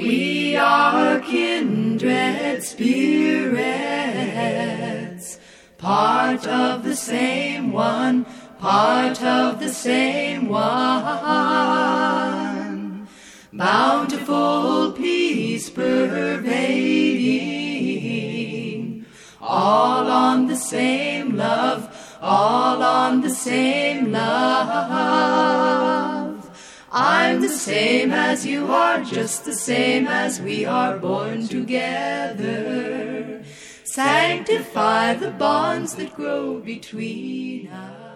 We are kindred spirits, part of the same one, part of the same one. Bountiful peace pervading, all on the same love, all on the same love. I'm the same as you are, just the same as we are born together. Sanctify the bonds that grow between us.